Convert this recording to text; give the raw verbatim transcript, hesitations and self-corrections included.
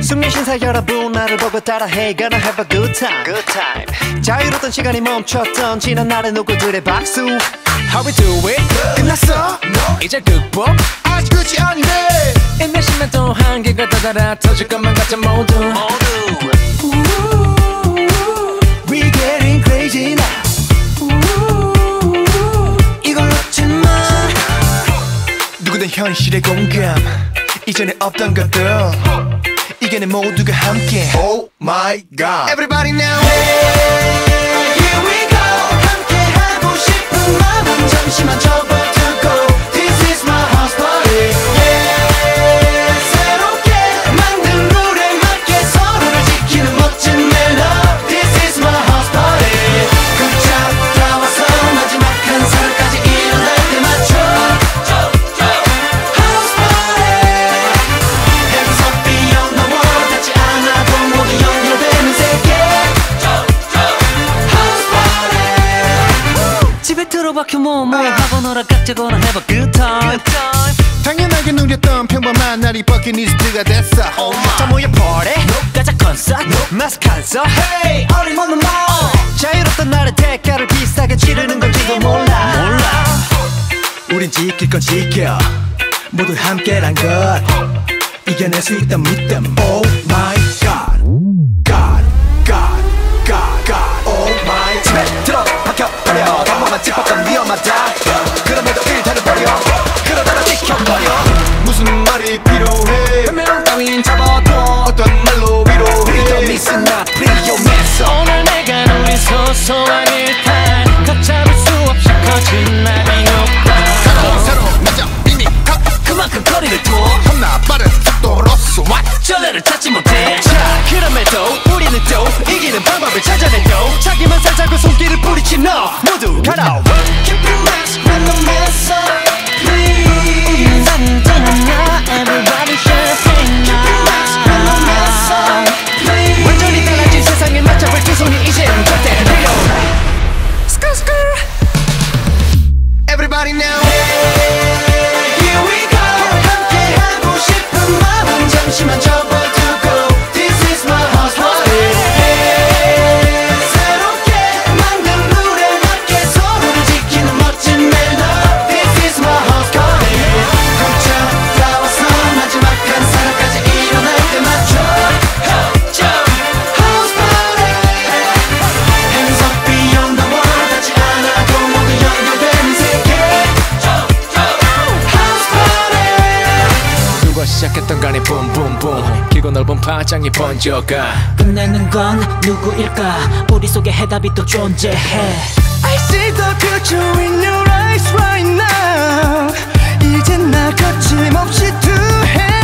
숙면 신사 여러분 나를 보고 따라해 Gonna have a good time, good time. 자유로웠던 시간이 멈췄던 지난 날의 누구들의 박수 How we do it? 끝났어? No. 이제 극복? 아직 끝이 아닌데 인내심만 또 한계가 다다라 터질 것만 같아 모두 모두 We getting crazy now 이걸 놓지 마 누구든 현실의 공감 이전에 없던 것들 이겨내 모두가 함께 Oh my god Everybody now Hey, here we go 함께 하고 싶은 마음은 잠시만 접어두고 This is my house party Yeah 새롭게 만든 룰에 맞게 서로를 지키는 멋진 멜로 This is my house party 굿잡 나와서 마지막 한 사람까지 일어날 때 맞춰 House party Hands up beyond the world 닿지 않아도 모두 연결되는 세계 House party 집에 들어박혀 뭐뭐 하고 놀아 깍지거나 have a good time 당연하게 누렸던 평범한 날이 버킷리스트가 됐어 oh 자 모여 party 가자 콘서트 마스크 안 써 Hey 어림없는 말 자유롭던 날의 대가를 비싸게 치르는 건지도 몰라 몰라 우린 지킬 건 지켜 모두 함께란 것 이겨낼 수 있다 믿음 Oh my god God God God God Oh my 집에 들어 박혀버려 방법만 짚었던 위험하다 그럼에도 일단은 버려 그러다가 지켜버려 무슨 말이 필요해 변명 따윈 잡아둬 어떤 말로 위로해 Please listen not please 오늘 내가 누린 소소한 일탈 걷잡을 수 없이 커진 나의 욕망 새로운 남자 이미 각 그만큼 거리를 둬 겁나 빠른 속도로서 What 전례를 찾지 못해 자 그럼에도 우리는 또 이기는 방법을 찾아내도 자기만 살자고 손길을 뿌리친 너 모두 가라 Keep it nice when the mess up Please 단단한 everybody should sing Keep it nice when the mess up Please 완전히 달라진 세상에 맞춰볼 두 손이 이제는 절대 필요 Skr skr Everybody now Here we go 함께 하고 싶은 마음은 잠시만 접어두고 This is my house party 새롭게 만든 룰에 맞게 서로를 지키는 멋진 멜로 This is my house party 걷잡 나와서 마지막 한 사람까지 일어날 때 맞춰 House party Hands up beyond the world 닿지 않아도 모두 연결되는 세계 House party 누가 시작했던 간에 붐붐붐 길고 넓은 파장이 번져가 끝내는 건 누구일까 우리 속에 해답이 또 존재해 I see the future in your eyes right now 이젠 나 거침없이 두 hand